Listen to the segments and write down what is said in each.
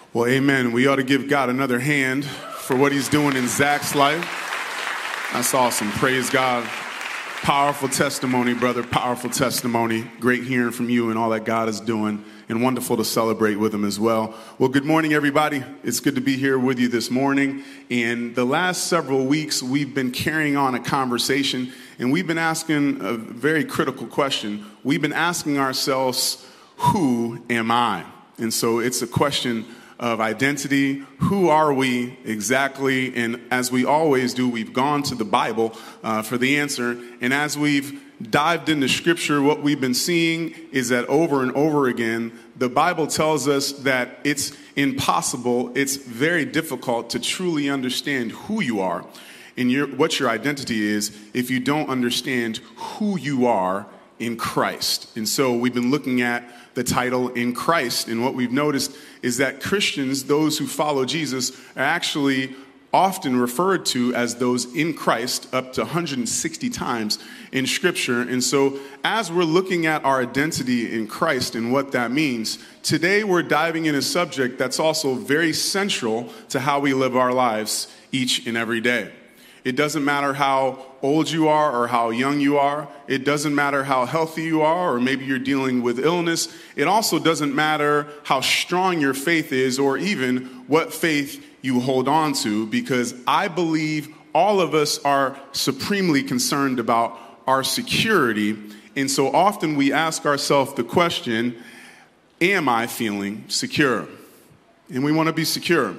Well, amen. We ought to give God another hand for what he's doing in Zach's life. That's awesome. Praise God. Powerful testimony, brother. Powerful testimony. Great hearing from you and all that God is doing, and wonderful to celebrate with him as well. Well, good morning, everybody. It's good to be here with you this morning. And the last several weeks, we've been carrying on a conversation, and we've been asking a very critical question. We've been asking ourselves, who am I? And so it's a question of identity. Who are we exactly? And as we always do, we've gone to the Bible for the answer. And as we've dived into Scripture, what we've been seeing is that over and over again, the Bible tells us that it's impossible, it's very difficult to truly understand who you are and what your identity is if you don't understand who you are in Christ. And so we've been looking at the title In Christ, and what we've noticed is that Christians, those who follow Jesus, are actually often referred to as those in Christ up to 160 times in Scripture. And so as we're looking at our identity in Christ and what that means, today we're diving in a subject that's also very central to how we live our lives each and every day. It doesn't matter how old you are or how young you are. It doesn't matter how healthy you are, or maybe you're dealing with illness. It also doesn't matter how strong your faith is or even what faith you hold on to, because I believe all of us are supremely concerned about our security. And so often we ask ourselves the question, am I feeling secure? And we want to be secure.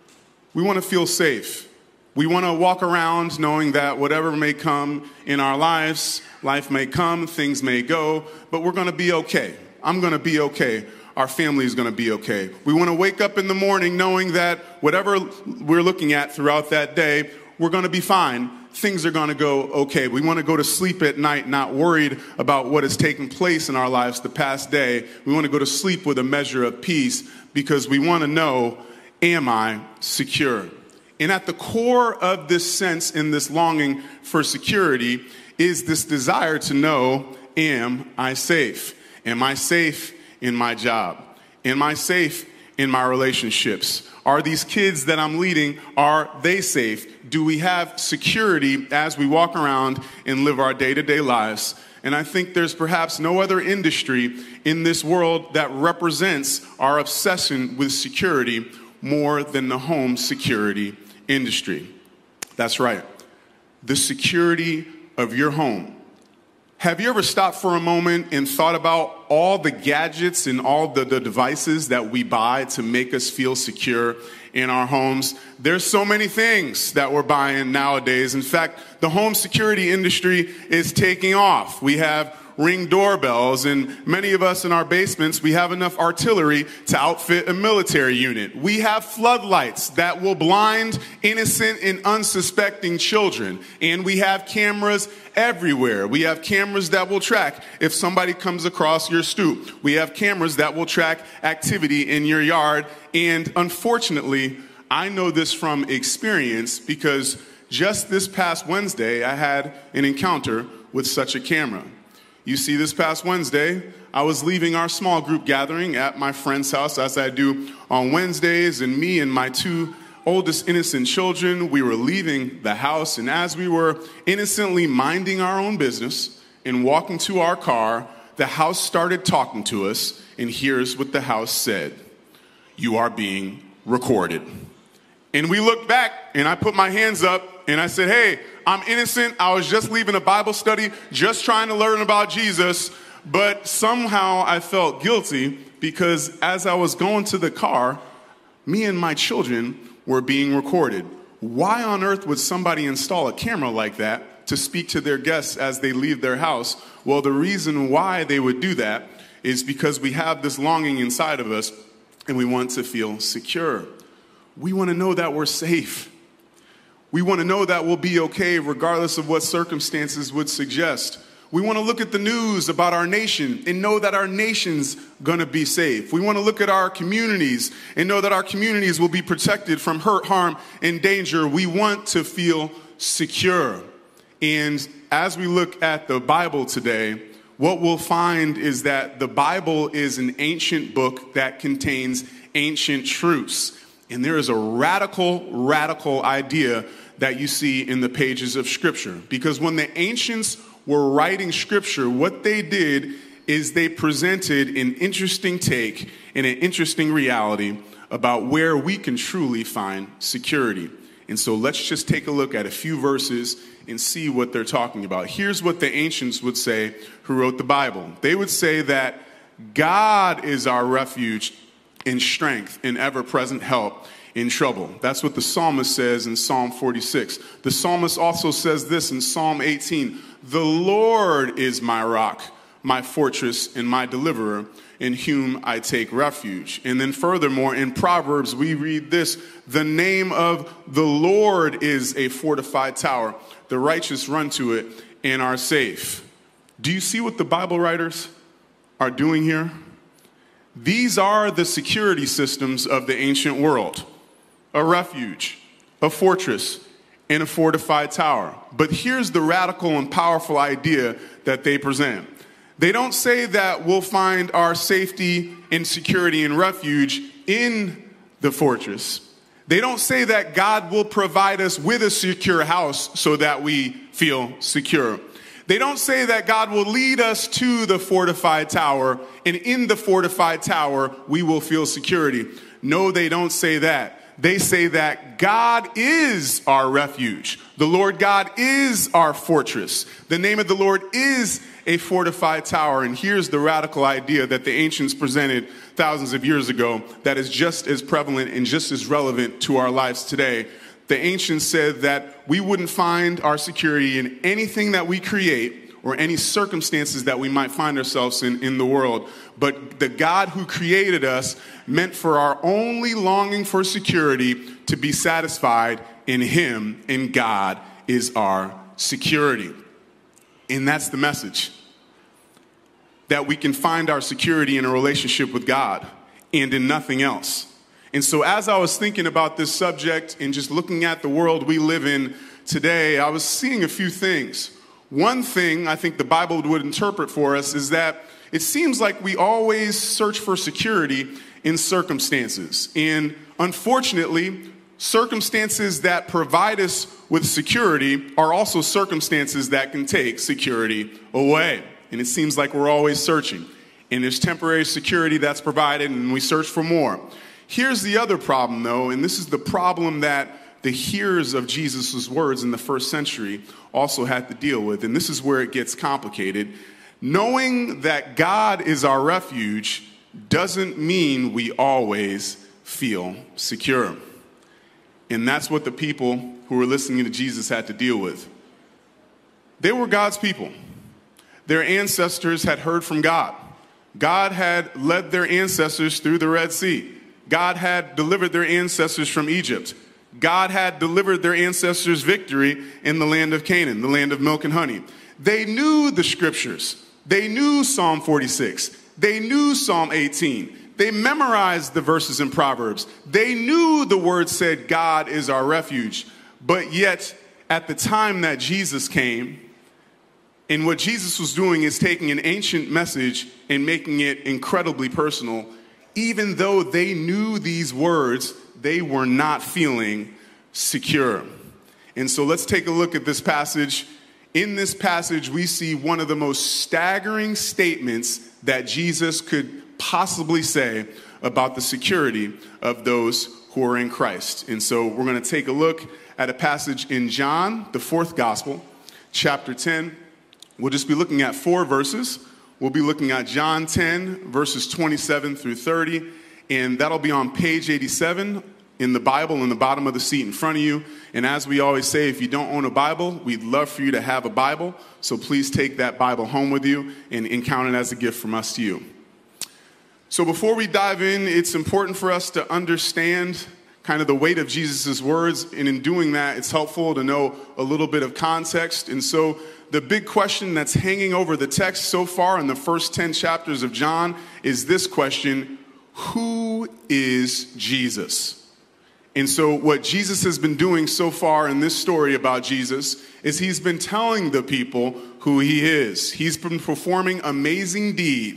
We want to feel safe. We want to walk around knowing that whatever may come in our lives, life may come, things may go, but we're going to be okay. I'm going to be okay. Our family is going to be okay. We want to wake up in the morning knowing that whatever we're looking at throughout that day, we're going to be fine. Things are going to go okay. We want to go to sleep at night not worried about what has taken place in our lives the past day. We want to go to sleep with a measure of peace because we want to know, am I secure? And at the core of this sense and this longing for security is this desire to know, am I safe? Am I safe in my job? Am I safe in my relationships? Are these kids that I'm leading, are they safe? Do we have security as we walk around and live our day-to-day lives? And I think there's perhaps no other industry in this world that represents our obsession with security more than the home security industry. That's right. The security of your home. Have you ever stopped for a moment and thought about all the gadgets and all the devices that we buy to make us feel secure in our homes? There's so many things that we're buying nowadays. In fact, the home security industry is taking off. We have Ring doorbells, and many of us in our basements, we have enough artillery to outfit a military unit. We have floodlights that will blind innocent and unsuspecting children, and we have cameras everywhere. We have cameras that will track if somebody comes across your stoop. We have cameras that will track activity in your yard, and unfortunately, I know this from experience because just this past Wednesday, I had an encounter with such a camera. You see, this past Wednesday, I was leaving our small group gathering at my friend's house, as I do on Wednesdays, and me and my two oldest innocent children, we were leaving the house, and as we were innocently minding our own business and walking to our car, the house started talking to us, and here's what the house said: "You are being recorded." And we looked back, and I put my hands up, and I said, hey, I'm innocent. I was just leaving a Bible study, just trying to learn about Jesus. But somehow I felt guilty because as I was going to the car, me and my children were being recorded. Why on earth would somebody install a camera like that to speak to their guests as they leave their house? Well, the reason why they would do that is because we have this longing inside of us and we want to feel secure. We want to know that we're safe. We want to know that we'll be okay regardless of what circumstances would suggest. We want to look at the news about our nation and know that our nation's going to be safe. We want to look at our communities and know that our communities will be protected from hurt, harm, and danger. We want to feel secure. And as we look at the Bible today, what we'll find is that the Bible is an ancient book that contains ancient truths. And there is a radical idea that you see in the pages of Scripture. Because when the ancients were writing Scripture, what they did is they presented an interesting take and an interesting reality about where we can truly find security. And so let's just take a look at a few verses and see what they're talking about. Here's what the ancients would say who wrote the Bible. They would say that God is our refuge and strength and ever-present help in trouble. That's what the psalmist says in Psalm 46. The psalmist also says this in Psalm 18. The Lord is my rock, my fortress, and my deliverer, in whom I take refuge. And then furthermore, in Proverbs, we read this: the name of the Lord is a fortified tower. The righteous run to it and are safe. Do you see what the Bible writers are doing here? These are the security systems of the ancient world: a refuge, a fortress, and a fortified tower. But here's the radical and powerful idea that they present. They don't say that we'll find our safety and security and refuge in the fortress. They don't say that God will provide us with a secure house so that we feel secure. They don't say that God will lead us to the fortified tower, and in the fortified tower, we will feel security. No, they don't say that. They say that God is our refuge. The Lord God is our fortress. The name of the Lord is a fortified tower. And here's the radical idea that the ancients presented thousands of years ago that is just as prevalent and just as relevant to our lives today. The ancients said that we wouldn't find our security in anything that we create or any circumstances that we might find ourselves in the world. But the God who created us meant for our only longing for security to be satisfied in Him, and God is our security. And that's the message. That we can find our security in a relationship with God and in nothing else. And so as I was thinking about this subject and just looking at the world we live in today, I was seeing a few things. One thing I think the Bible would interpret for us is that it seems like we always search for security in circumstances. And unfortunately, circumstances that provide us with security are also circumstances that can take security away. And it seems like we're always searching. And there's temporary security that's provided, and we search for more. Here's the other problem, though, and this is the problem that the hearers of Jesus' words in the first century also had to deal with. And this is where it gets complicated. Knowing that God is our refuge doesn't mean we always feel secure. And that's what the people who were listening to Jesus had to deal with. They were God's people. Their ancestors had heard from God. God had led their ancestors through the Red Sea. God had delivered their ancestors from Egypt. God had delivered their ancestors victory in the land of Canaan, the land of milk and honey. They knew the scriptures. They knew Psalm 46. They knew Psalm 18. They memorized the verses in Proverbs. They knew the word said, God is our refuge. But yet, at the time that Jesus came, and what Jesus was doing is taking an ancient message and making it incredibly personal. Even though they knew these words, they were not feeling secure. And so let's take a look at this passage. In this passage, we see one of the most staggering statements that Jesus could possibly say about the security of those who are in Christ. And so we're going to take a look at a passage in John, the fourth gospel, chapter 10. We'll just be looking at 4 verses. We'll be looking at John 10, verses 27 through 30, and that'll be on page 87 in the Bible in the bottom of the seat in front of you. And as we always say, if you don't own a Bible, we'd love for you to have a Bible. So please take that Bible home with you and count it as a gift from us to you. So before we dive in, it's important for us to understand kind of the weight of Jesus' words. And in doing that, it's helpful to know a little bit of context. And so the big question that's hanging over the text so far in the first 10 chapters of John is this question: who is Jesus? And so what Jesus has been doing so far in this story about Jesus is he's been telling the people who he is. He's been performing amazing deeds,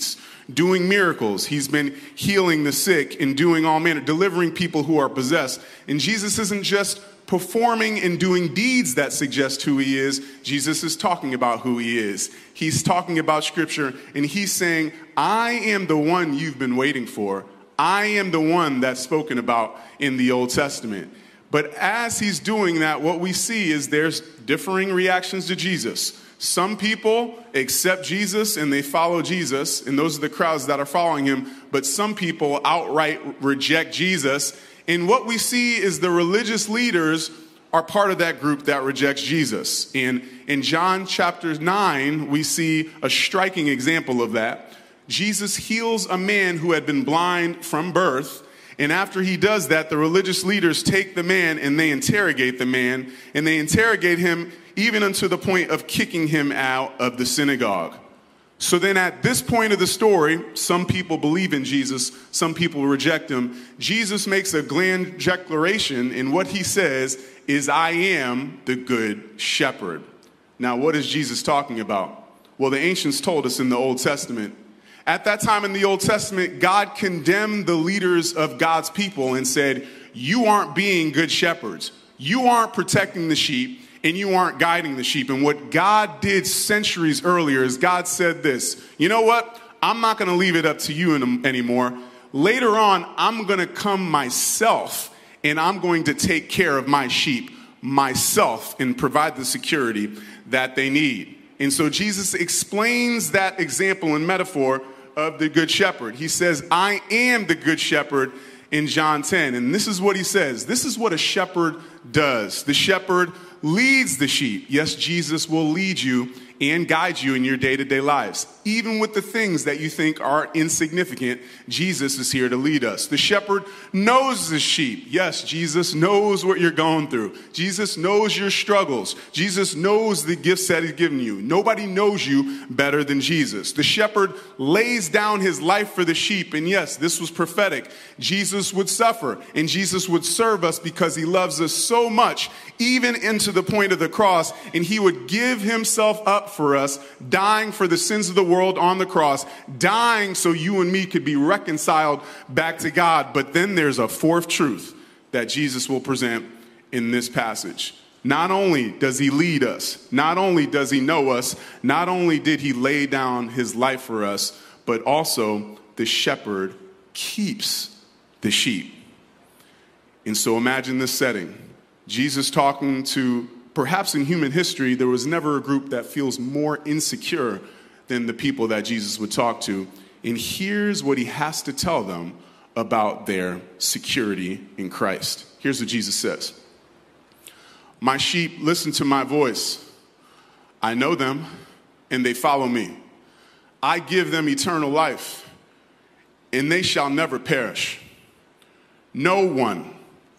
doing miracles. He's been healing the sick and doing all manner, delivering people who are possessed. And Jesus isn't just performing and doing deeds that suggest who he is. Jesus is talking about who he is. He's talking about Scripture, and he's saying, I am the one you've been waiting for. I am the one that's spoken about in the Old Testament. But as he's doing that, what we see is there's differing reactions to Jesus. Some people accept Jesus and they follow Jesus, and those are the crowds that are following him. But some people outright reject Jesus. And what we see is the religious leaders are part of that group that rejects Jesus. And in John chapter 9, we see a striking example of that. Jesus heals a man who had been blind from birth. And after he does that, the religious leaders take the man and they interrogate the man. And they interrogate him even unto the point of kicking him out of the synagogue. So then at this point of the story, some people believe in Jesus, some people reject him. Jesus makes a grand declaration, and what he says is, I am the good shepherd. Now, what is Jesus talking about? Well, the ancients told us in the Old Testament. At that time in the Old Testament, God condemned the leaders of God's people and said, you aren't being good shepherds. You aren't protecting the sheep. And you aren't guiding the sheep. And what God did centuries earlier is God said this, you know what? I'm not going to leave it up to you anymore. Later on, I'm going to come myself, and I'm going to take care of my sheep myself and provide the security that they need. And so Jesus explains that example and metaphor of the good shepherd. He says, I am the good shepherd in John 10. And this is what he says. This is what a shepherd does. The shepherd leads the sheep. Yes, Jesus will lead you and guide you in your day-to-day lives. Even with the things that you think are insignificant, Jesus is here to lead us. The shepherd knows the sheep. Yes, Jesus knows what you're going through. Jesus knows your struggles. Jesus knows the gifts that he's given you. Nobody knows you better than Jesus. The shepherd lays down his life for the sheep. And yes, this was prophetic. Jesus would suffer and Jesus would serve us because he loves us so much, even into the point of the cross. And he would give himself up for us, dying for the sins of the world on the cross, dying so you and me could be reconciled back to God. But then there's a fourth truth that Jesus will present in this passage. Not only does he lead us, not only does he know us, not only did he lay down his life for us, but also the shepherd keeps the sheep. And so imagine this setting. Jesus talking to, perhaps in human history, there was never a group that feels more insecure than the people that Jesus would talk to. And here's what he has to tell them about their security in Christ. Here's what Jesus says. My sheep listen to my voice. I know them, and they follow me. I give them eternal life, and they shall never perish. No one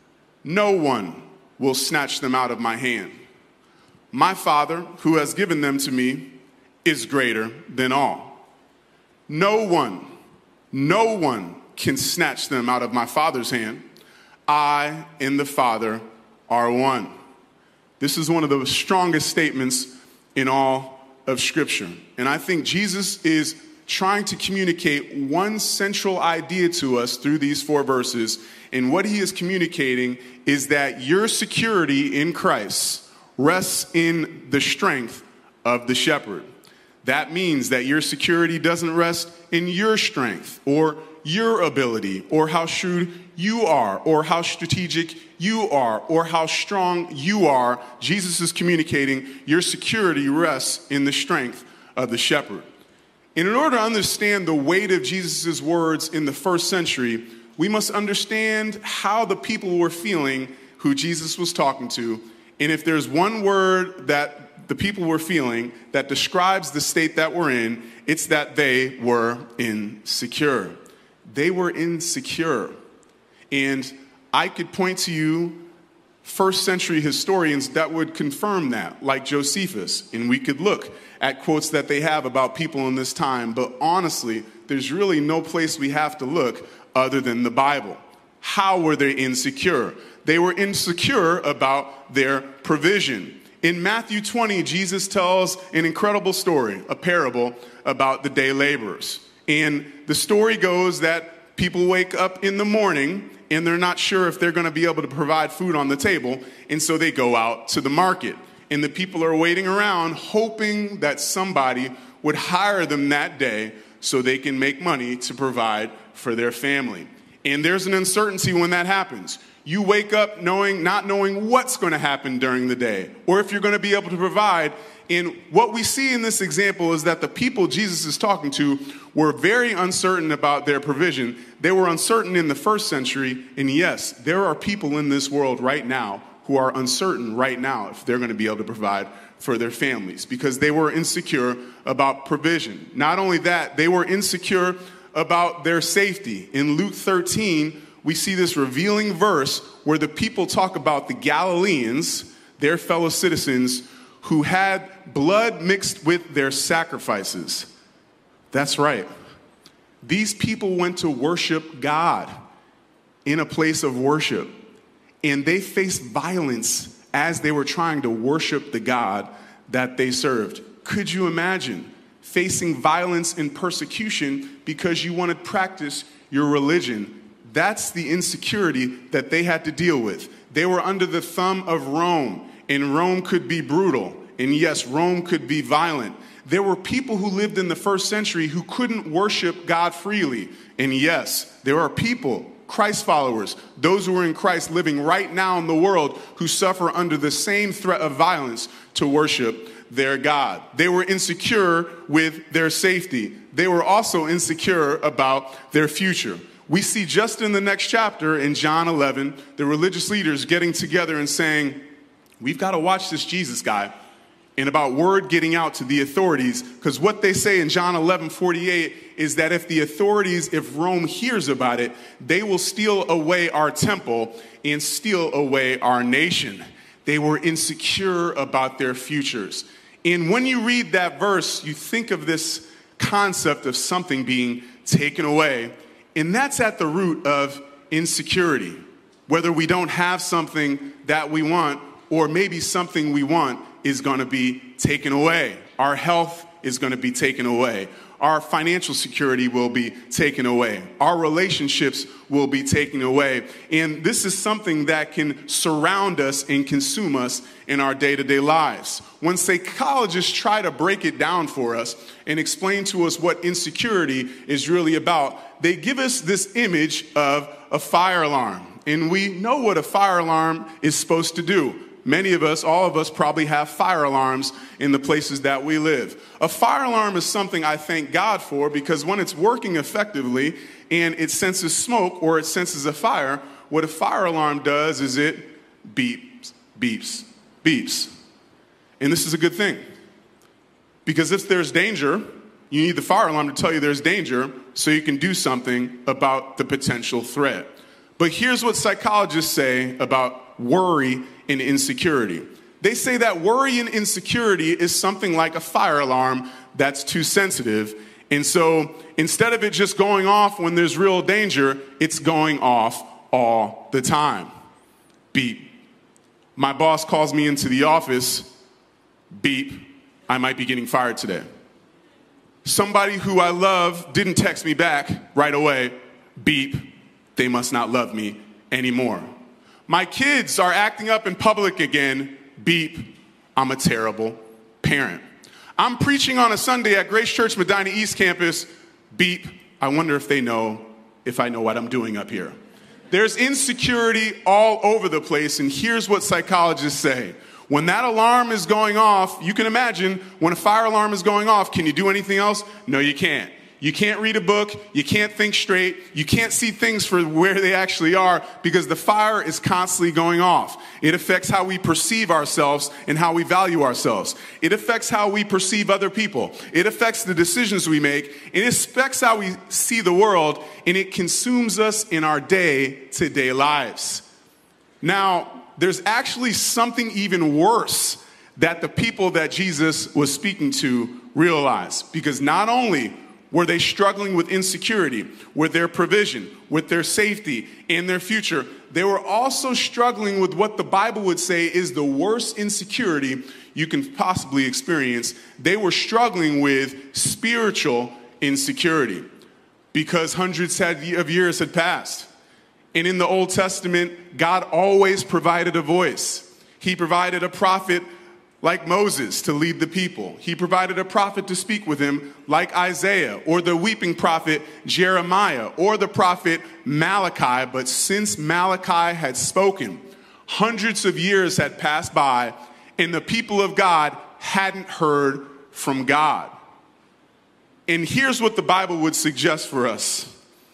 will snatch them out of my hand. My Father, who has given them to me, is greater than all. No one can snatch them out of my Father's hand. I and the Father are one. This is one of the strongest statements in all of Scripture. And I think Jesus is trying to communicate one central idea to us through these 4 verses. And what he is communicating is that your security in Christ rests in the strength of the shepherd. That means that your security doesn't rest in your strength or your ability or how shrewd you are or how strategic you are or how strong you are. Jesus is communicating your security rests in the strength of the shepherd. And in order to understand the weight of Jesus' words in the first century, we must understand how the people were feeling who Jesus was talking to. And if there's one word that the people were feeling that describes the state that we're in, it's that they were insecure. They were insecure. And I could point to you first century historians that would confirm that, like Josephus. And we could look at quotes that they have about people in this time. But honestly, there's really no place we have to look other than the Bible. How were they insecure? They were insecure about their provision. In Matthew 20, Jesus tells an incredible story, a parable about the day laborers. And the story goes that people wake up in the morning and they're not sure if they're going to be able to provide food on the table. And so they go out to the market. And the people are waiting around hoping that somebody would hire them that day so they can make money to provide for their family. And there's an uncertainty when that happens. You wake up not knowing what's going to happen during the day or if you're going to be able to provide. And what we see in this example is that the people Jesus is talking to were very uncertain about their provision. They were uncertain in the first century. And yes, there are people in this world right now who are uncertain right now if they're going to be able to provide for their families because they were insecure about provision. Not only that, they were insecure about their safety. In Luke 13, we see this revealing verse where the people talk about the Galileans, their fellow citizens, who had blood mixed with their sacrifices. That's right. These people went to worship God in a place of worship, and they faced violence as they were trying to worship the God that they served. Could you imagine facing violence and persecution because you want to practice your religion? That's the insecurity that they had to deal with. They were under the thumb of Rome, and Rome could be brutal. And yes, Rome could be violent. There were people who lived in the first century who couldn't worship God freely. And yes, there are people, Christ followers, those who are in Christ living right now in the world who suffer under the same threat of violence to worship their God. They were insecure with their safety. They were also insecure about their future. We see just in the next chapter in John 11, the religious leaders getting together and saying, we've got to watch this Jesus guy, and about word getting out to the authorities, because what they say in John 11:48 is that if Rome hears about it, they will steal away our temple and steal away our nation. They were insecure about their futures. And when you read that verse, you think of this concept of something being taken away. And that's at the root of insecurity. Whether we don't have something that we want, or maybe something we want is going to be taken away. Our health is going to be taken away. Our financial security will be taken away. Our relationships will be taken away. And this is something that can surround us and consume us in our day-to-day lives. When psychologists try to break it down for us and explain to us what insecurity is really about, they give us this image of a fire alarm. And we know what a fire alarm is supposed to do. Many of us, all of us probably have fire alarms in the places that we live. A fire alarm is something I thank God for because when it's working effectively and it senses smoke or it senses a fire, what a fire alarm does is it beeps, beeps, beeps. And this is a good thing because if there's danger, you need the fire alarm to tell you there's danger so you can do something about the potential threat. But here's what psychologists say about worry and insecurity. They say that worry and insecurity is something like a fire alarm that's too sensitive. And so instead of it just going off when there's real danger, it's going off all the time. Beep. My boss calls me into the office. Beep. I might be getting fired today. Somebody who I love didn't text me back right away. Beep. They must not love me anymore. My kids are acting up in public again. Beep. I'm a terrible parent. I'm preaching on a Sunday at Grace Church Medina East Campus. Beep. I wonder if they know if I know what I'm doing up here. There's insecurity all over the place, and here's what psychologists say. When that alarm is going off, you can imagine when a fire alarm is going off, can you do anything else? No, you can't. You can't read a book, you can't think straight, you can't see things for where they actually are because the fire is constantly going off. It affects how we perceive ourselves and how we value ourselves. It affects how we perceive other people. It affects the decisions we make. It affects how we see the world, and it consumes us in our day-to-day lives. Now, there's actually something even worse that the people that Jesus was speaking to realized, because not only were they struggling with insecurity, with their provision, with their safety, and their future, they were also struggling with what the Bible would say is the worst insecurity you can possibly experience. They were struggling with spiritual insecurity. because hundreds of years had passed. And in the Old Testament, God always provided a voice. He provided a prophet like Moses to lead the people. He provided a prophet to speak with him like Isaiah, or the weeping prophet Jeremiah, or the prophet Malachi. But since Malachi had spoken, hundreds of years had passed by, and the people of God hadn't heard from God. And here's what the Bible would suggest for us.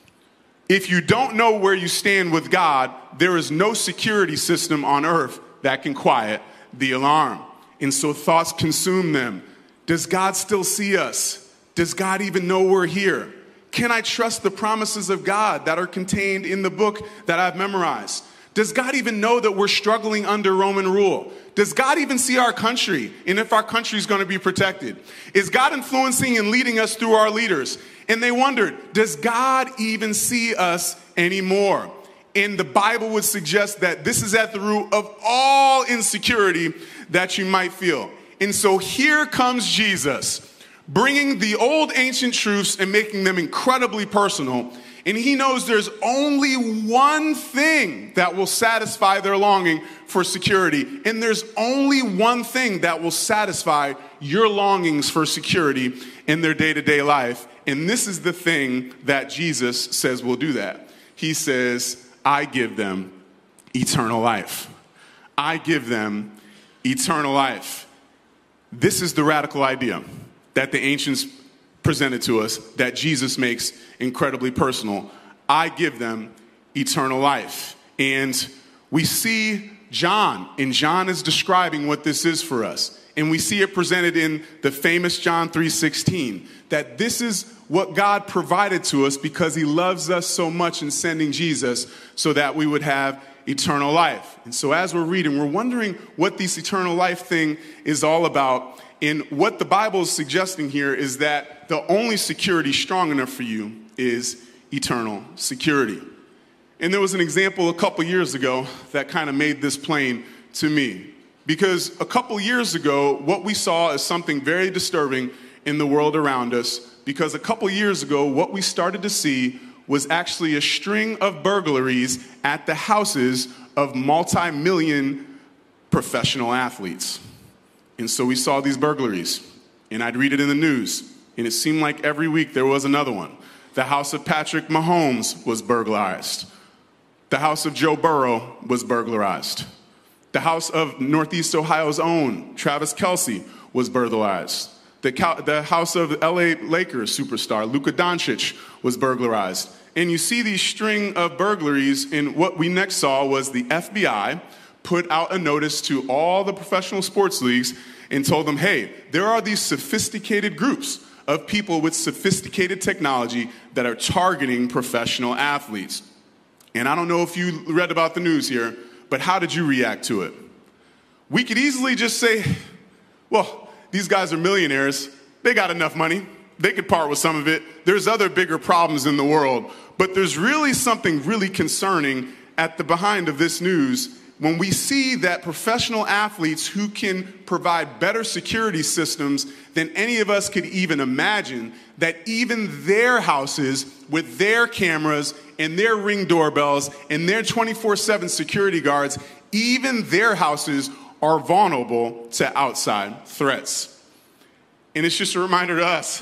If you don't know where you stand with God, there is no security system on earth that can quiet the alarm. And so thoughts consume them. Does God still see us? Does God even know we're here? Can I trust the promises of God that are contained in the book that I've memorized? Does God even know that we're struggling under Roman rule? Does God even see our country and if our country is going to be protected? Is God influencing and leading us through our leaders? And they wondered, does God even see us anymore? And the Bible would suggest that this is at the root of all insecurity that you might feel. And so here comes Jesus, bringing the old ancient truths and making them incredibly personal. And he knows there's only one thing that will satisfy their longing for security. And there's only one thing that will satisfy your longings for security in their day-to-day life. And this is the thing that Jesus says will do that. He says, I give them eternal life. I give them eternal life. This is the radical idea that the ancients presented to us that Jesus makes incredibly personal. I give them eternal life. And we see John, and John is describing what this is for us. And we see it presented in the famous John 3:16, that this is what God provided to us because he loves us so much in sending Jesus so that we would have eternal life. And so as we're reading, we're wondering what this eternal life thing is all about. And what the Bible is suggesting here is that the only security strong enough for you is eternal security. And there was an example a couple years ago that kind of made this plain to me. Because a couple years ago, what we saw is something very disturbing in the world around us. Because a couple years ago, what we started to see was actually a string of burglaries at the houses of multi-million professional athletes. And so we saw these burglaries, and I'd read it in the news, and it seemed like every week there was another one. The house of Patrick Mahomes was burglarized. The house of Joe Burrow was burglarized. The house of Northeast Ohio's own Travis Kelce was burglarized. The house of LA Lakers superstar Luka Doncic was burglarized. And you see these string of burglaries, and what we next saw was the FBI put out a notice to all the professional sports leagues and told them, hey, there are these sophisticated groups of people with sophisticated technology that are targeting professional athletes. And I don't know if you read about the news here, but how did you react to it? We could easily just say, well, these guys are millionaires. They got enough money. They could part with some of it. There's other bigger problems in the world. But there's really something really concerning at the behind of this news when we see that professional athletes who can provide better security systems than any of us could even imagine, that even their houses with their cameras and their Ring doorbells and their 24/7 security guards, even their houses are vulnerable to outside threats. And it's just a reminder to us,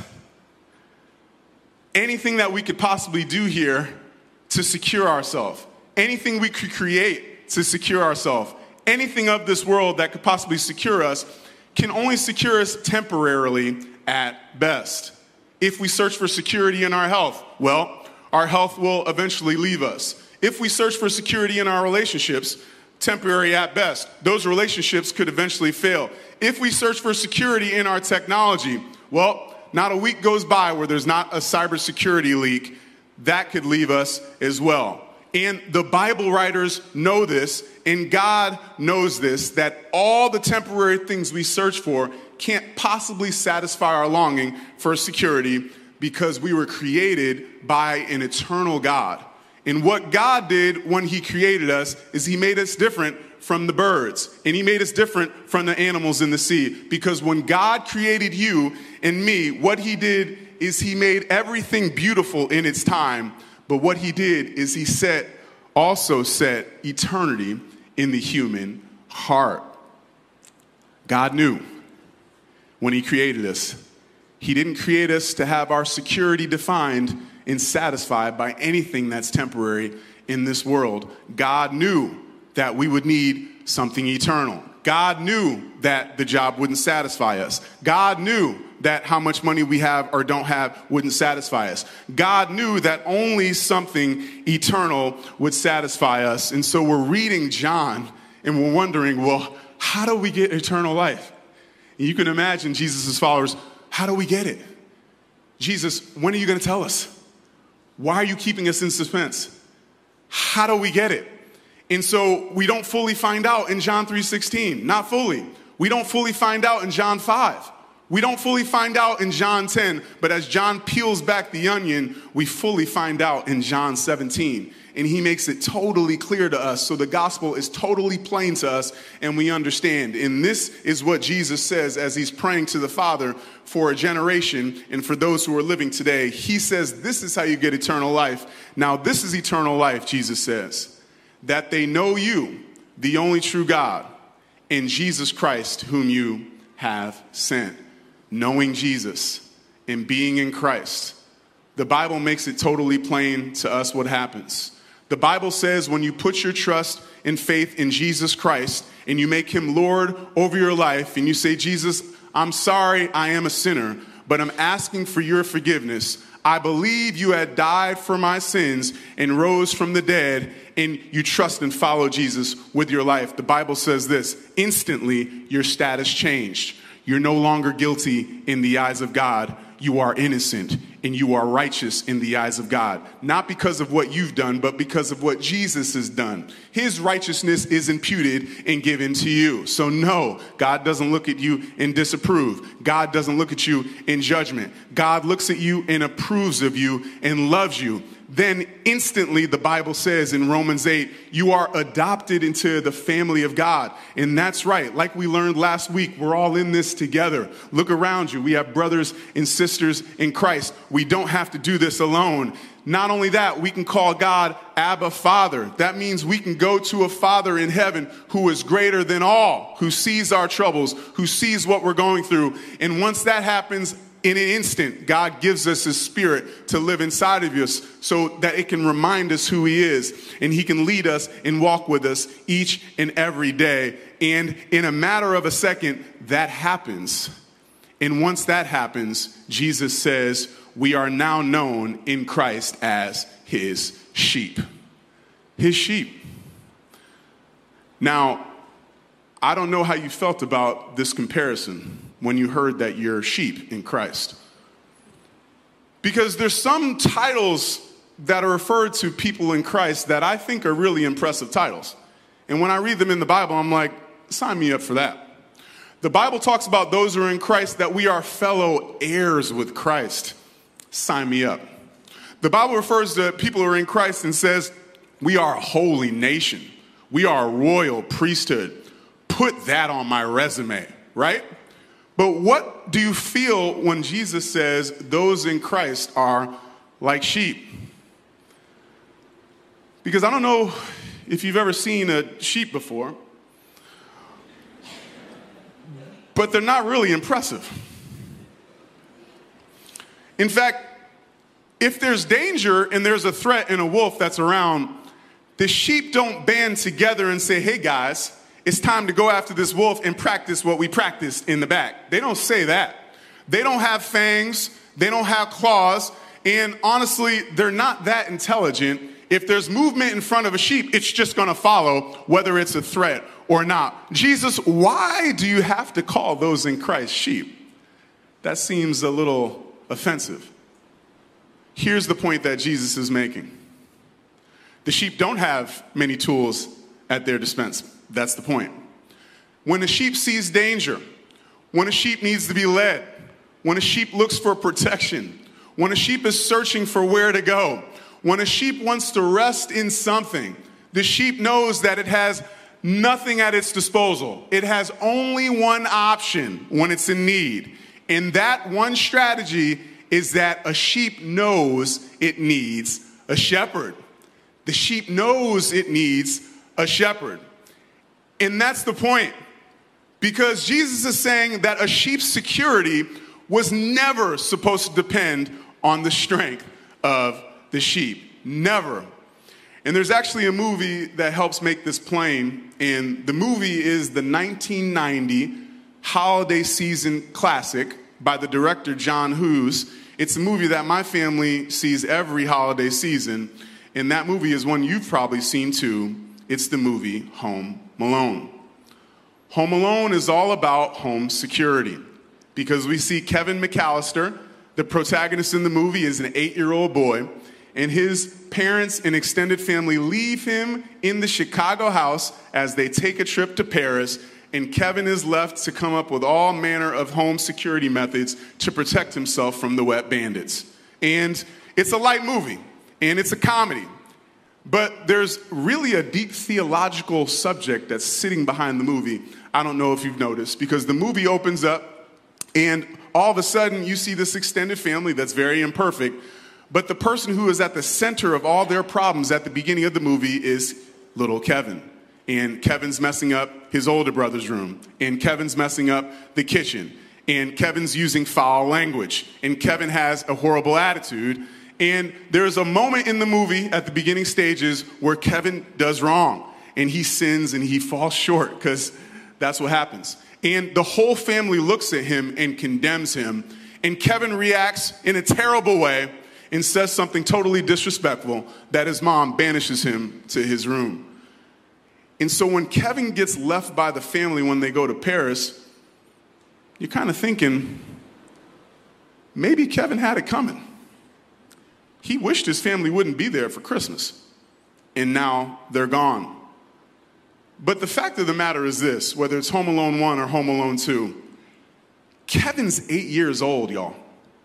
anything that we could possibly do here to secure ourselves, anything we could create to secure ourselves, anything of this world that could possibly secure us, can only secure us temporarily at best. If we search for security in our health, well, our health will eventually leave us. If we search for security in our relationships, temporary at best. Those relationships could eventually fail. If we search for security in our technology, well, not a week goes by where there's not a cybersecurity leak. That could leave us as well. And the Bible writers know this, and God knows this, that all the temporary things we search for can't possibly satisfy our longing for security because we were created by an eternal God. And what God did when he created us is he made us different from the birds, and he made us different from the animals in the sea. Because when God created you and me, what he did is he made everything beautiful in its time, but what he did is he also set eternity in the human heart. God knew when he created us. He didn't create us to have our security defined and satisfied by anything that's temporary in this world. God knew that we would need something eternal. God knew that the job wouldn't satisfy us. God knew that how much money we have or don't have wouldn't satisfy us. God knew that only something eternal would satisfy us. And so we're reading John and we're wondering, well, how do we get eternal life? And you can imagine Jesus' followers, how do we get it? Jesus, when are you going to tell us? Why are you keeping us in suspense? How do we get it? And so we don't fully find out in John 3:16, not fully. We don't fully find out in John 5. We don't fully find out in John 10, but as John peels back the onion, we fully find out in John 17. And he makes it totally clear to us. So the gospel is totally plain to us and we understand. And this is what Jesus says as he's praying to the Father for a generation and for those who are living today. He says, this is how you get eternal life. Now, this is eternal life, Jesus says, that they know you, the only true God, and Jesus Christ, whom you have sent. Knowing Jesus and being in Christ. The Bible makes it totally plain to us what happens. The Bible says when you put your trust and faith in Jesus Christ and you make him Lord over your life and you say, Jesus, I'm sorry I am a sinner, but I'm asking for your forgiveness. I believe you had died for my sins and rose from the dead, and you trust and follow Jesus with your life. The Bible says this, instantly your status changed. You're no longer guilty in the eyes of God. You are innocent and you are righteous in the eyes of God. Not because of what you've done, but because of what Jesus has done. His righteousness is imputed and given to you. So no, God doesn't look at you and disapprove. God doesn't look at you in judgment. God looks at you and approves of you and loves you. Then instantly, the Bible says in Romans 8, you are adopted into the family of God. And that's right. Like we learned last week, we're all in this together. Look around you. We have brothers and sisters in Christ. We don't have to do this alone. Not only that, we can call God Abba Father. That means we can go to a Father in heaven who is greater than all, who sees our troubles, who sees what we're going through. And once that happens, in an instant, God gives us his spirit to live inside of us so that it can remind us who he is and he can lead us and walk with us each and every day. And in a matter of a second, that happens. And once that happens, Jesus says, we are now known in Christ as his sheep. His sheep. Now, I don't know how you felt about this comparison when you heard that you're sheep in Christ. Because there's some titles that are referred to people in Christ that I think are really impressive titles. And when I read them in the Bible, I'm like, sign me up for that. The Bible talks about those who are in Christ that we are fellow heirs with Christ. Sign me up. The Bible refers to people who are in Christ and says, we are a holy nation. We are a royal priesthood. Put that on my resume, right? But what do you feel when Jesus says those in Christ are like sheep? Because I don't know if you've ever seen a sheep before, but they're not really impressive. In fact, if there's danger and there's a threat and a wolf that's around, the sheep don't band together and say, hey guys, it's time to go after this wolf and practice what we practiced in the back. They don't say that. They don't have fangs. They don't have claws. And honestly, they're not that intelligent. If there's movement in front of a sheep, it's just going to follow whether it's a threat or not. Jesus, why do you have to call those in Christ sheep? That seems a little offensive. Here's the point that Jesus is making. The sheep don't have many tools at their disposal. That's the point. When a sheep sees danger, when a sheep needs to be led, when a sheep looks for protection, when a sheep is searching for where to go, when a sheep wants to rest in something, the sheep knows that it has nothing at its disposal. It has only one option when it's in need. And that one strategy is that a sheep knows it needs a shepherd. The sheep knows it needs a shepherd. And that's the point. Because Jesus is saying that a sheep's security was never supposed to depend on the strength of the sheep. Never. And there's actually a movie that helps make this plain. And the movie is the 1990 holiday season classic by the director John Hughes. It's a movie that my family sees every holiday season. And that movie is one you've probably seen too. It's the movie Home Alone. Home Alone is all about home security because we see Kevin McAllister, the protagonist in the movie, is an 8-year-old boy, and his parents and extended family leave him in the Chicago house as they take a trip to Paris, and Kevin is left to come up with all manner of home security methods to protect himself from the wet bandits. And it's a light movie, and it's a comedy. But there's really a deep theological subject that's sitting behind the movie. I don't know if you've noticed, because the movie opens up and all of a sudden you see this extended family that's very imperfect, but the person who is at the center of all their problems at the beginning of the movie is little Kevin. And Kevin's messing up his older brother's room, and Kevin's messing up the kitchen, and Kevin's using foul language, and Kevin has a horrible attitude. And there's a moment in the movie at the beginning stages where Kevin does wrong, and he sins and he falls short, because that's what happens. And the whole family looks at him and condemns him, and Kevin reacts in a terrible way and says something totally disrespectful that his mom banishes him to his room. And so when Kevin gets left by the family when they go to Paris, you're kind of thinking, maybe Kevin had it coming. He wished his family wouldn't be there for Christmas, and now they're gone. But the fact of the matter is this, whether it's Home Alone 1 or Home Alone 2, Kevin's 8 years old, y'all.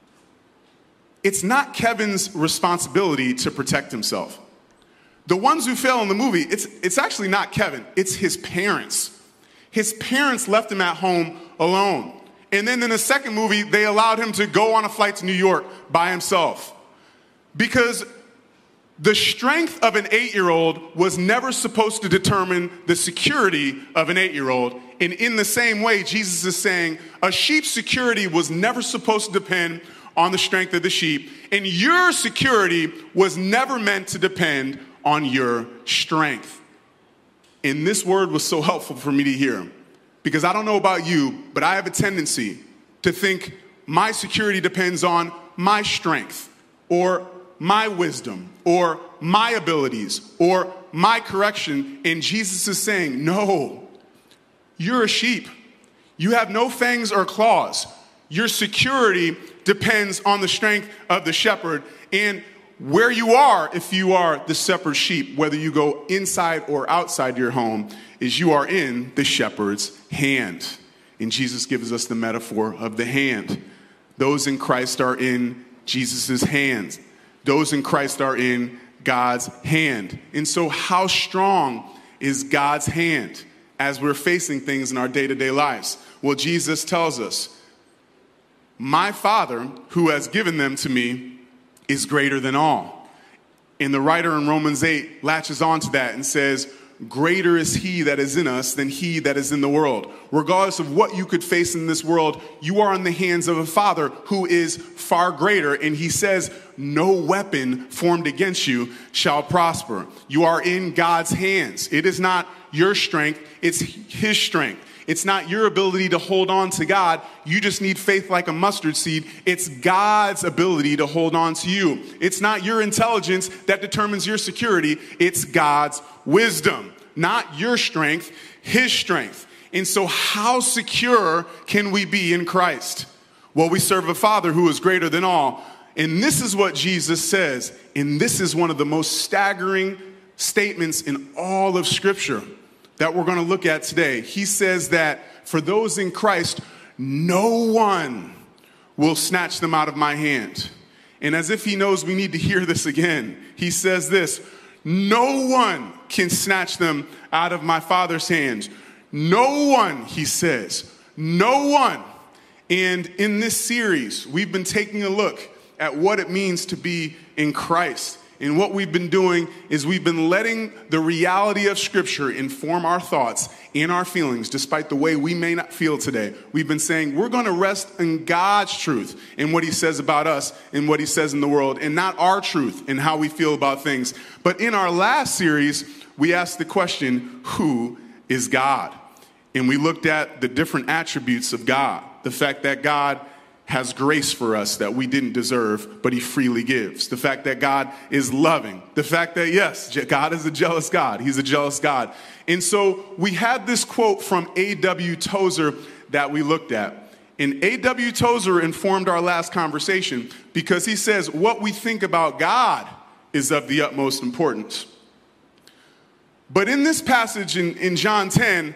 It's not Kevin's responsibility to protect himself. The ones who fail in the movie, it's actually not Kevin, it's his parents. His parents left him at home alone. And then in the second movie, they allowed him to go on a flight to New York by himself. Because the strength of an 8-year-old was never supposed to determine the security of an 8-year-old. And in the same way, Jesus is saying a sheep's security was never supposed to depend on the strength of the sheep. And your security was never meant to depend on your strength. And this word was so helpful for me to hear. Because I don't know about you, but I have a tendency to think my security depends on my strength, or my wisdom, or my abilities, or my correction. And Jesus is saying, no, you're a sheep. You have no fangs or claws. Your security depends on the strength of the shepherd. And where you are, if you are the shepherd's sheep, whether you go inside or outside your home, is you are in the shepherd's hand. And Jesus gives us the metaphor of the hand. Those in Christ are in Jesus' hands. Those in Christ are in God's hand. And so how strong is God's hand as we're facing things in our day-to-day lives? Well, Jesus tells us, my Father who has given them to me is greater than all. And the writer in Romans 8 latches onto that and says, greater is he that is in us than he that is in the world. Regardless of what you could face in this world, you are in the hands of a Father who is far greater. And he says, no weapon formed against you shall prosper. You are in God's hands. It is not your strength, it's his strength. It's not your ability to hold on to God. You just need faith like a mustard seed. It's God's ability to hold on to you. It's not your intelligence that determines your security. It's God's wisdom, not your strength, his strength. And so how secure can we be in Christ? Well, we serve a Father who is greater than all. And this is what Jesus says. And this is one of the most staggering statements in all of Scripture that we're going to look at today. He says that for those in Christ, no one will snatch them out of my hand. And as if he knows we need to hear this again, he says this, no one can snatch them out of my Father's hands. No one, he says, no one. And in this series, we've been taking a look at what it means to be in Christ. And what we've been doing is we've been letting the reality of Scripture inform our thoughts and our feelings, despite the way we may not feel today. We've been saying we're going to rest in God's truth in what he says about us and what he says in the world, and not our truth in how we feel about things. But in our last series, we asked the question, who is God? And we looked at the different attributes of God. The fact that God has grace for us that we didn't deserve, but he freely gives. The fact that God is loving. The fact that, yes, God is a jealous God. He's a jealous God. And so we had this quote from A.W. Tozer that we looked at. And A.W. Tozer informed our last conversation because he says what we think about God is of the utmost importance. But in this passage in John 10,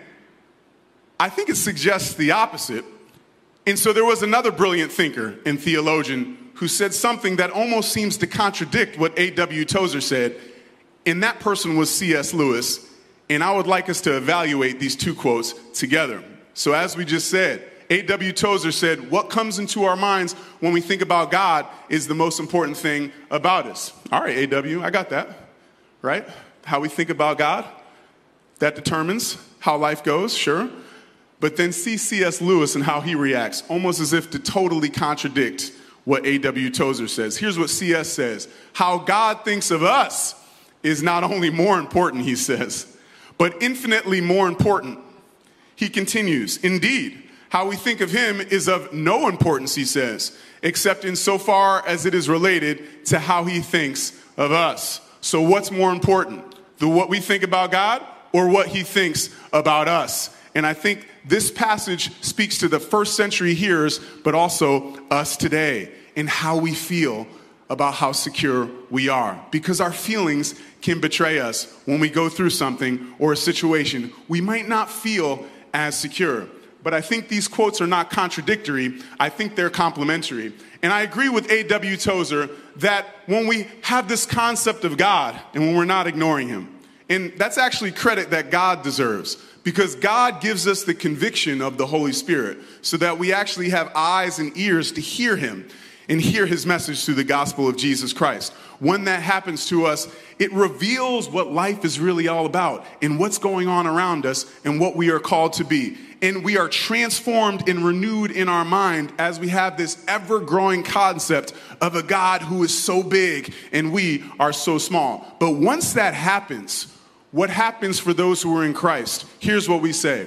I think it suggests the opposite. And so there was another brilliant thinker and theologian who said something that almost seems to contradict what A.W. Tozer said, and that person was C.S. Lewis. And I would like us to evaluate these two quotes together. So as we just said, A.W. Tozer said, what comes into our minds when we think about God is the most important thing about us. All right, A.W., I got that, right? How we think about God, that determines how life goes, sure. But then see C.S. Lewis and how he reacts, almost as if to totally contradict what A.W. Tozer says. Here's what C.S. says. How God thinks of us is not only more important, he says, but infinitely more important. He continues, indeed, how we think of him is of no importance, he says, except insofar as it is related to how he thinks of us. So what's more important, what we think about God or what he thinks about us? And I think this passage speaks to the first century hearers, but also us today, and how we feel about how secure we are. Because our feelings can betray us when we go through something or a situation. We might not feel as secure. But I think these quotes are not contradictory. I think they're complementary. And I agree with A.W. Tozer that when we have this concept of God and when we're not ignoring him, and that's actually credit that God deserves, because God gives us the conviction of the Holy Spirit so that we actually have eyes and ears to hear him and hear his message through the gospel of Jesus Christ. When that happens to us, it reveals what life is really all about and what's going on around us and what we are called to be. And we are transformed and renewed in our mind as we have this ever-growing concept of a God who is so big and we are so small. But once that happens, what happens for those who are in Christ? Here's what we say.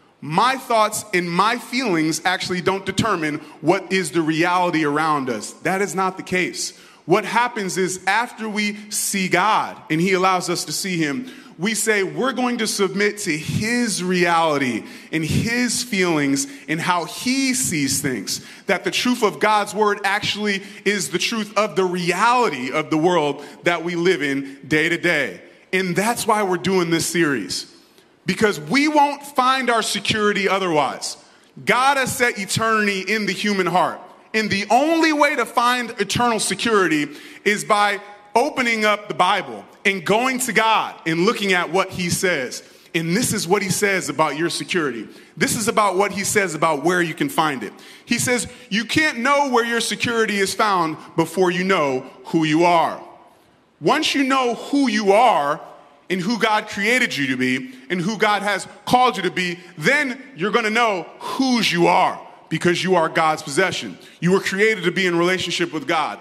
My thoughts and my feelings actually don't determine what is the reality around us. That is not the case. What happens is after we see God and he allows us to see him, we say we're going to submit to his reality and his feelings and how he sees things. That the truth of God's word actually is the truth of the reality of the world that we live in day to day. And that's why we're doing this series. Because we won't find our security otherwise. God has set eternity in the human heart. And the only way to find eternal security is by opening up the Bible and going to God and looking at what he says. And this is what he says about your security. This is about what he says about where you can find it. He says you can't know where your security is found before you know who you are. Once you know who you are and who God created you to be and who God has called you to be, then you're going to know whose you are because you are God's possession. You were created to be in relationship with God.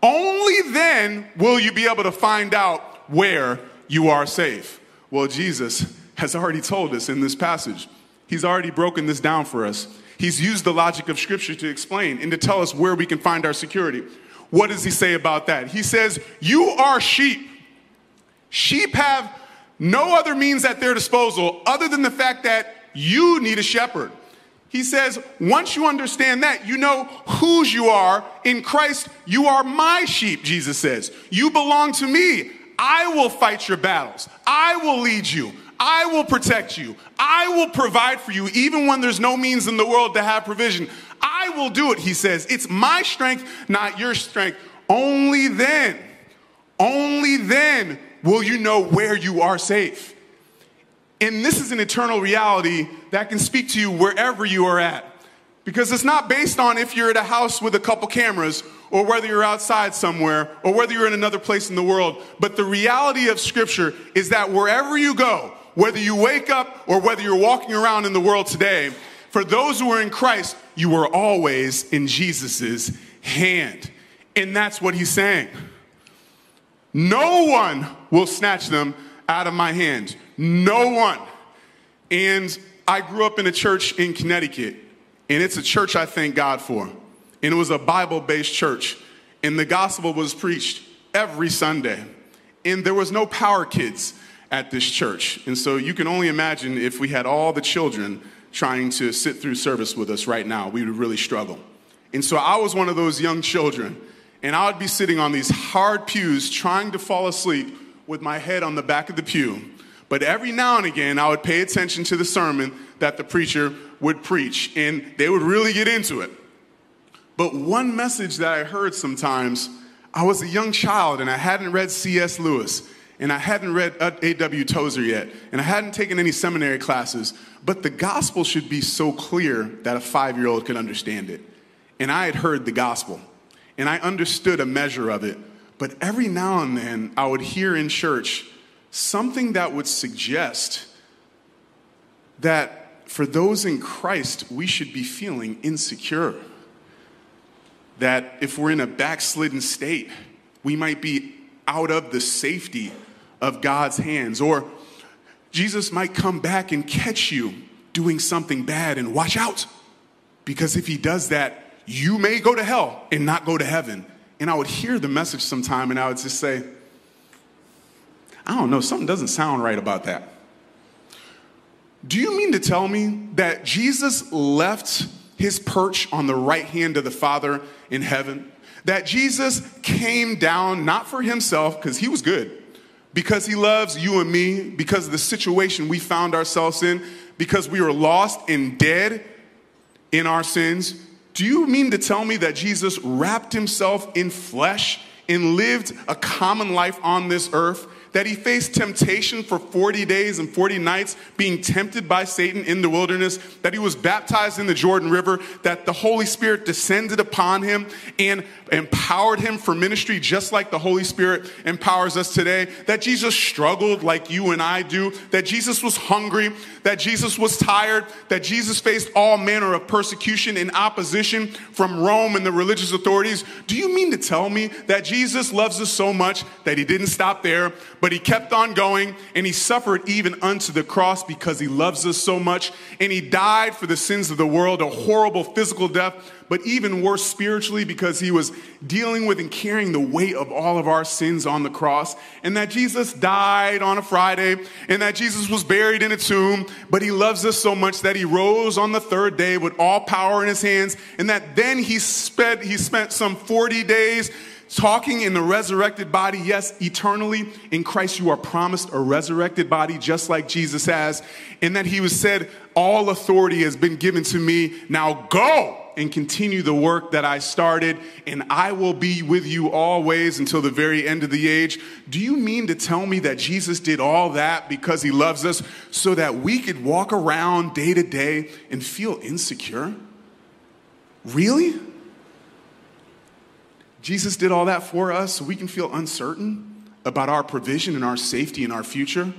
Only then will you be able to find out where you are safe. Well, Jesus has already told us in this passage. He's already broken this down for us. He's used the logic of Scripture to explain and to tell us where we can find our security. What does he say about that? He says, you are sheep. Sheep have no other means at their disposal other than the fact that you need a shepherd. He says, once you understand that, you know whose you are. In Christ, you are my sheep, Jesus says. You belong to me. I will fight your battles. I will lead you. I will protect you. I will provide for you even when there's no means in the world to have provision. I will do it, he says. It's my strength, not your strength. Only then will you know where you are safe. And this is an eternal reality that can speak to you wherever you are at. Because it's not based on if you're at a house with a couple cameras or whether you're outside somewhere or whether you're in another place in the world. But the reality of Scripture is that wherever you go, whether you wake up or whether you're walking around in the world today, for those who are in Christ, you are always in Jesus's hand. And that's what he's saying. No one will snatch them out of my hand. No one. And I grew up in a church in Connecticut. And it's a church I thank God for. And it was a Bible-based church. And the gospel was preached every Sunday. And there was no power kids at this church. And so you can only imagine if we had all the children trying to sit through service with us right now, we would really struggle. And so I was one of those young children. And I would be sitting on these hard pews trying to fall asleep with my head on the back of the pew. But every now and again, I would pay attention to the sermon that the preacher would preach, and they would really get into it. But one message that I heard sometimes, I was a young child, and I hadn't read C.S. Lewis, and I hadn't read A.W. Tozer yet, and I hadn't taken any seminary classes, but the gospel should be so clear that a 5-year-old could understand it. And I had heard the gospel, and I understood a measure of it, but every now and then, I would hear in church something that would suggest that for those in Christ, we should be feeling insecure. That if we're in a backslidden state, we might be out of the safety of God's hands. Or Jesus might come back and catch you doing something bad, and watch out. Because if he does that, you may go to hell and not go to heaven. And I would hear the message sometime and I would just say, I don't know, something doesn't sound right about that. Do you mean to tell me that Jesus left his perch on the right hand of the Father in heaven? That Jesus came down not for himself, because he was good, because he loves you and me, because of the situation we found ourselves in, because we were lost and dead in our sins? Do you mean to tell me that Jesus wrapped himself in flesh and lived a common life on this earth? That he faced temptation for 40 days and 40 nights, being tempted by Satan in the wilderness, that he was baptized in the Jordan River, that the Holy Spirit descended upon him and empowered him for ministry just like the Holy Spirit empowers us today, that Jesus struggled like you and I do, that Jesus was hungry, that Jesus was tired, that Jesus faced all manner of persecution and opposition from Rome and the religious authorities. Do you mean to tell me that Jesus loves us so much that he didn't stop there, but he kept on going, and he suffered even unto the cross because he loves us so much, and he died for the sins of the world, a horrible physical death, but even worse spiritually, because he was dealing with and carrying the weight of all of our sins on the cross, and that Jesus died on a Friday, and that Jesus was buried in a tomb, but he loves us so much that he rose on the third day with all power in his hands, and that then he spent some 40 days talking in the resurrected body. Yes, eternally in Christ you are promised a resurrected body just like Jesus has. And that he was said, all authority has been given to me. Now go and continue the work that I started, and I will be with you always until the very end of the age. Do you mean to tell me that Jesus did all that because he loves us so that we could walk around day to day and feel insecure? Really? Jesus did all that for us so we can feel uncertain about our provision and our safety and our future?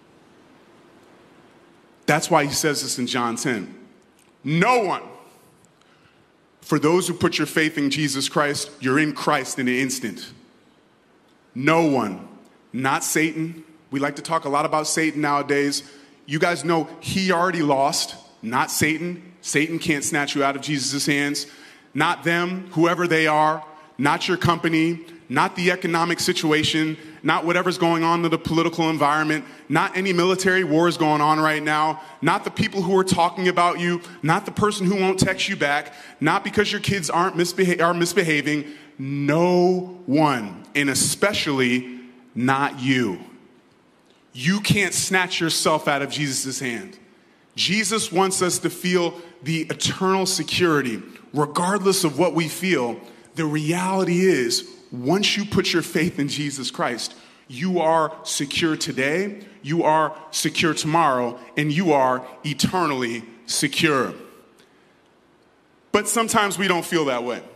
That's why he says this in John 10. No one. For those who put your faith in Jesus Christ, you're in Christ in an instant. No one. Not Satan. We like to talk a lot about Satan nowadays. You guys know he already lost. Not Satan. Satan can't snatch you out of Jesus' hands. Not them, whoever they are. Not your company, not the economic situation, not whatever's going on in the political environment, not any military wars going on right now, not the people who are talking about you, not the person who won't text you back, not because your kids are misbehaving. No one, and especially not you. You can't snatch yourself out of Jesus' hand. Jesus wants us to feel the eternal security, regardless of what we feel. The reality is, once you put your faith in Jesus Christ, you are secure today, you are secure tomorrow, and you are eternally secure. But sometimes we don't feel that way.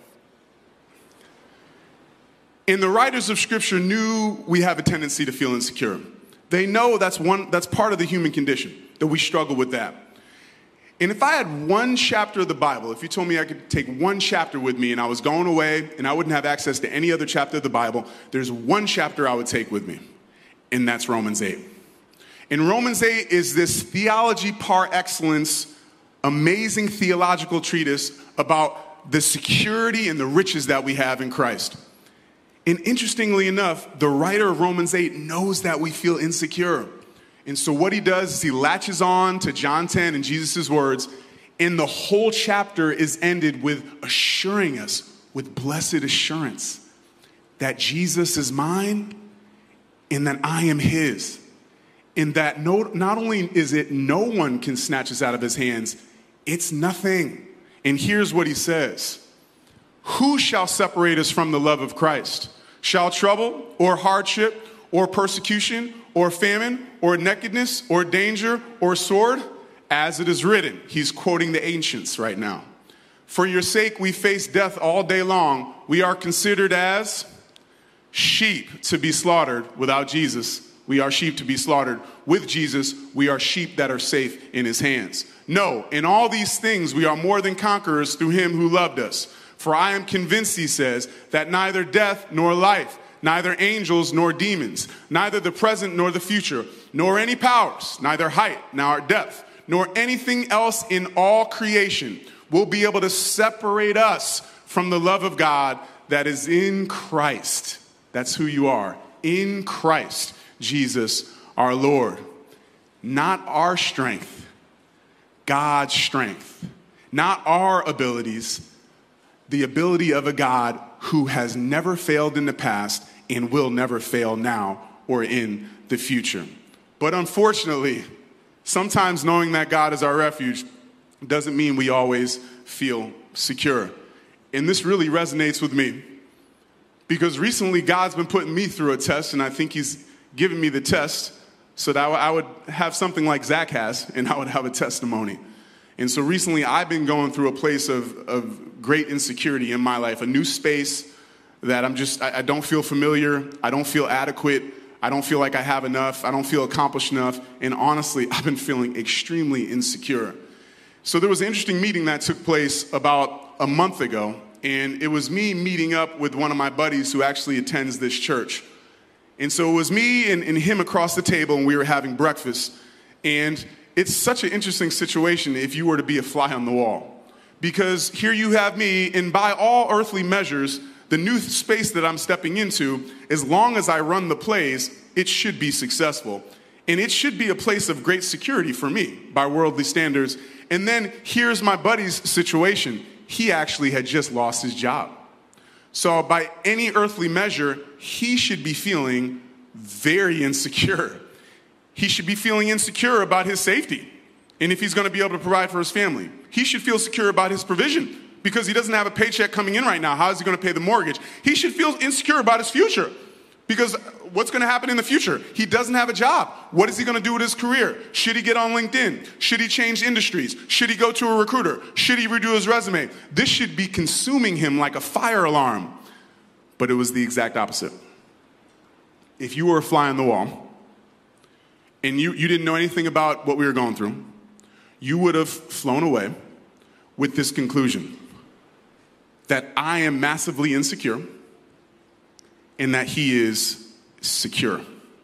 And the writers of Scripture knew we have a tendency to feel insecure. They know that's part of the human condition, that we struggle with that. And if I had one chapter of the Bible, if you told me I could take one chapter with me and I was going away and I wouldn't have access to any other chapter of the Bible, there's one chapter I would take with me, and that's Romans 8. And Romans 8 is this theology par excellence, amazing theological treatise about the security and the riches that we have in Christ. And interestingly enough, the writer of Romans 8 knows that we feel insecure. And so what he does is he latches on to John 10 and Jesus' words, and the whole chapter is ended with assuring us, with blessed assurance, that Jesus is mine and that I am his. And that not only is it no one can snatch us out of his hands, it's nothing. And here's what he says. Who shall separate us from the love of Christ? Shall trouble or hardship or persecution or famine or nakedness or danger or sword? As it is written. He's quoting the ancients right now. For your sake we face death all day long. We are considered as sheep to be slaughtered. Without Jesus, we are sheep to be slaughtered. With Jesus, we are sheep that are safe in his hands. No, in all these things we are more than conquerors through him who loved us. For I am convinced, he says, that neither death nor life, neither angels nor demons, neither the present nor the future, nor any powers, neither height nor depth, nor anything else in all creation will be able to separate us from the love of God that is in Christ. That's who you are, in Christ Jesus our Lord. Not our strength, God's strength. Not our abilities, the ability of a God who has never failed in the past and will never fail now or in the future. But unfortunately, sometimes knowing that God is our refuge doesn't mean we always feel secure. And this really resonates with me because recently God's been putting me through a test, and I think he's given me the test so that I would have something like Zach has, and I would have a testimony. And so recently I've been going through a place of great insecurity in my life, a new space that I don't feel familiar, I don't feel adequate, I don't feel like I have enough, I don't feel accomplished enough, and honestly, I've been feeling extremely insecure. So there was an interesting meeting that took place about a month ago, and it was me meeting up with one of my buddies who actually attends this church. And so it was me and him across the table, and we were having breakfast, and it's such an interesting situation if you were to be a fly on the wall. Because here you have me, and by all earthly measures, the new space that I'm stepping into, as long as I run the plays, it should be successful. And it should be a place of great security for me by worldly standards. And then here's my buddy's situation. He actually had just lost his job. So by any earthly measure, he should be feeling very insecure. He should be feeling insecure about his safety and if he's going to be able to provide for his family. He should feel secure about his provision because he doesn't have a paycheck coming in right now. How is he going to pay the mortgage? He should feel insecure about his future because what's going to happen in the future? He doesn't have a job. What is he going to do with his career? Should he get on LinkedIn? Should he change industries? Should he go to a recruiter? Should he redo his resume? This should be consuming him like a fire alarm. But it was the exact opposite. If you were a fly on the wall, and you didn't know anything about what we were going through, you would have flown away with this conclusion, that I am massively insecure and that he is secure.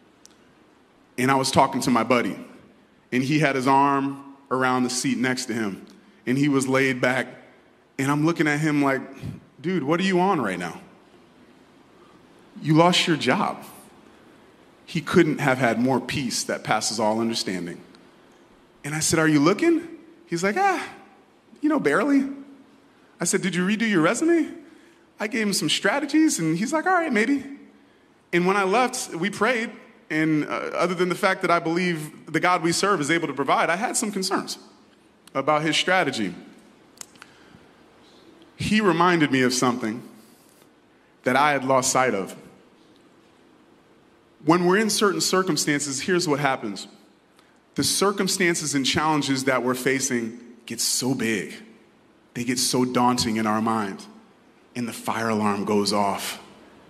And I was talking to my buddy, and he had his arm around the seat next to him, and he was laid back, and I'm looking at him like, dude, what are you on right now? You lost your job. He couldn't have had more peace that passes all understanding. And I said, are you looking? He's like, barely. I said, did you redo your resume? I gave him some strategies, and he's like, all right, maybe. And when I left, we prayed, and other than the fact that I believe the God we serve is able to provide, I had some concerns about his strategy. He reminded me of something that I had lost sight of. When we're in certain circumstances, here's what happens. The circumstances and challenges that we're facing get so big. they get so daunting in our mind, and the fire alarm goes off.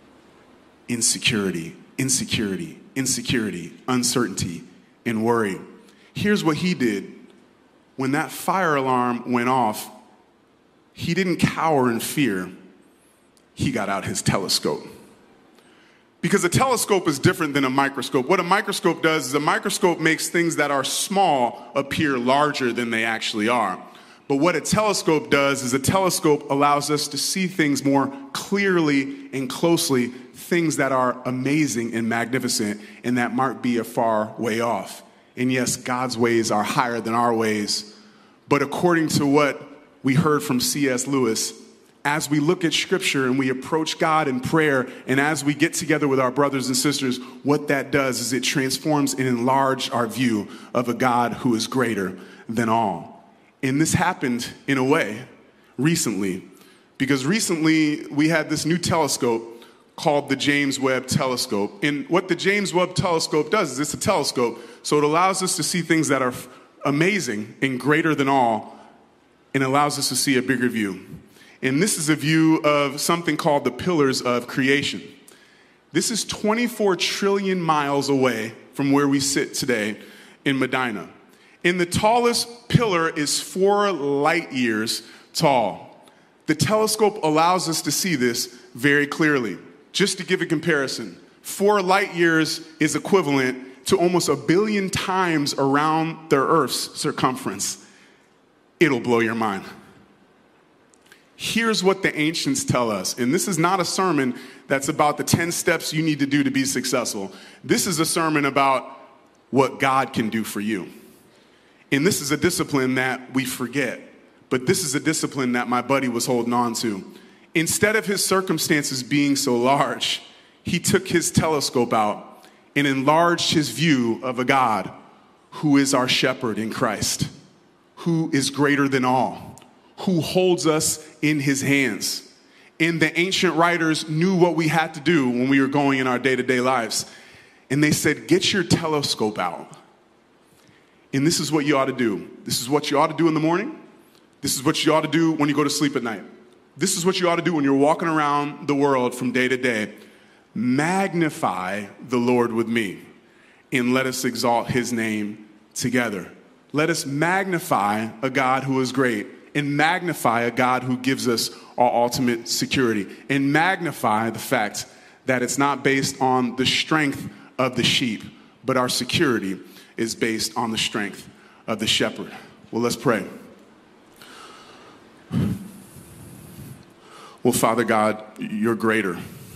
Insecurity, insecurity, insecurity, uncertainty, and worry. Here's what he did. When that fire alarm went off, he didn't cower in fear. He got out his telescope. Because a telescope is different than a microscope. What a microscope does is a microscope makes things that are small appear larger than they actually are. But what a telescope does is a telescope allows us to see things more clearly and closely, things that are amazing and magnificent and that might be a far way off. And yes, God's ways are higher than our ways. But according to what we heard from C.S. Lewis, as we look at Scripture and we approach God in prayer, and as we get together with our brothers and sisters, what that does is it transforms and enlarges our view of a God who is greater than all. And this happened in a way recently, because recently we had this new telescope called the James Webb Telescope. And what the James Webb Telescope does is it's a telescope, so it allows us to see things that are amazing and greater than all, and allows us to see a bigger view. And this is a view of something called the pillars of creation. This is 24 trillion miles away from where we sit today in Medina. And the tallest pillar is 4 light years tall. The telescope allows us to see this very clearly. Just to give a comparison, 4 light years is equivalent to almost 1 billion times around the Earth's circumference. It'll blow your mind. Here's what the ancients tell us, and this is not a sermon that's about the 10 steps you need to do to be successful. This is a sermon about what God can do for you. And this is a discipline that we forget, but this is a discipline that my buddy was holding on to. Instead of his circumstances being so large, he took his telescope out and enlarged his view of a God who is our shepherd in Christ, who is greater than all, who holds us in his hands. And the ancient writers knew what we had to do when we were going in our day-to-day lives. And they said, get your telescope out. And this is what you ought to do. This is what you ought to do in the morning. This is what you ought to do when you go to sleep at night. This is what you ought to do when you're walking around the world from day to day. Magnify the Lord with me, and let us exalt his name together. Let us magnify a God who is great, and magnify a God who gives us our ultimate security, and magnify the fact that it's not based on the strength of the sheep, but our security is based on the strength of the shepherd. Well, let's pray. Well, Father God, you're greater.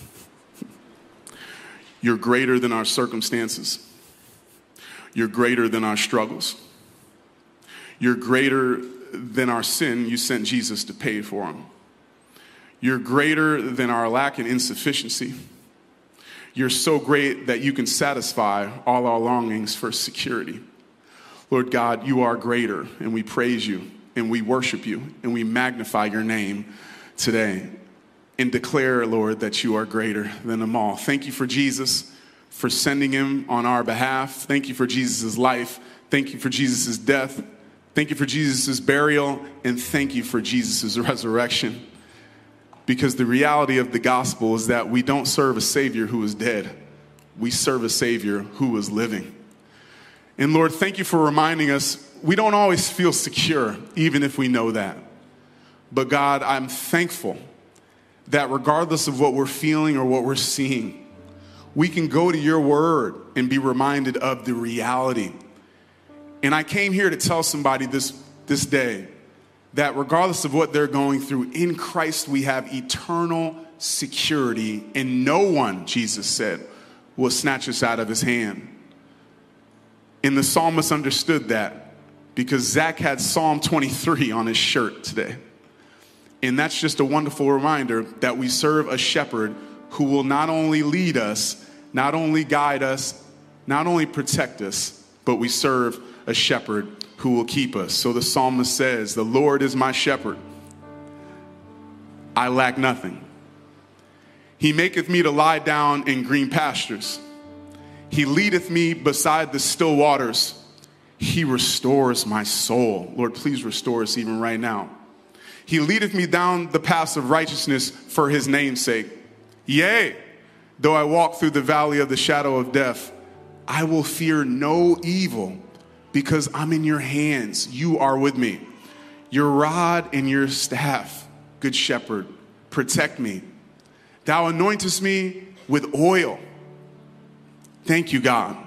You're greater than our circumstances. You're greater than our struggles. You're greater than our sin. You sent Jesus to pay for them. You're greater than our lack and insufficiency. You're so great that you can satisfy all our longings for security. Lord God, you are greater, and we praise you, and we worship you, and we magnify your name today and declare, Lord, that you are greater than them all. Thank you for Jesus, for sending him on our behalf. Thank you for Jesus' life. Thank you for Jesus' death. Thank you for Jesus' burial, and thank you for Jesus' resurrection. Because the reality of the gospel is that we don't serve a Savior who is dead. We serve a Savior who is living. And Lord, thank you for reminding us we don't always feel secure, even if we know that. But God, I'm thankful that regardless of what we're feeling or what we're seeing, we can go to your word and be reminded of the reality. And I came here to tell somebody this day that regardless of what they're going through, in Christ we have eternal security, and no one, Jesus said, will snatch us out of his hand. And the psalmist understood that because Zach had Psalm 23 on his shirt today. And that's just a wonderful reminder that we serve a shepherd who will not only lead us, not only guide us, not only protect us, but we serve a shepherd who will keep us. So the psalmist says, the Lord is my shepherd. I lack nothing. He maketh me to lie down in green pastures. He leadeth me beside the still waters. He restores my soul. Lord, please restore us even right now. He leadeth me down the paths of righteousness for his name's sake. Yea, though I walk through the valley of the shadow of death, I will fear no evil, because I'm in your hands. You are with me. Your rod and your staff, good shepherd, protect me. Thou anointest me with oil. Thank you, God.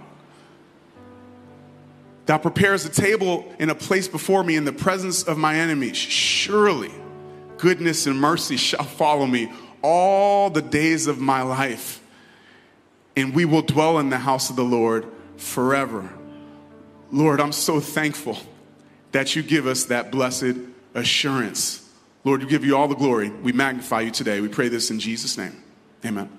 Thou prepares a table in a place before me in the presence of my enemies. Surely goodness and mercy shall follow me all the days of my life, and we will dwell in the house of the Lord forever. Lord, I'm so thankful that you give us that blessed assurance. Lord, we give you all the glory. We magnify you today. We pray this in Jesus' name. Amen.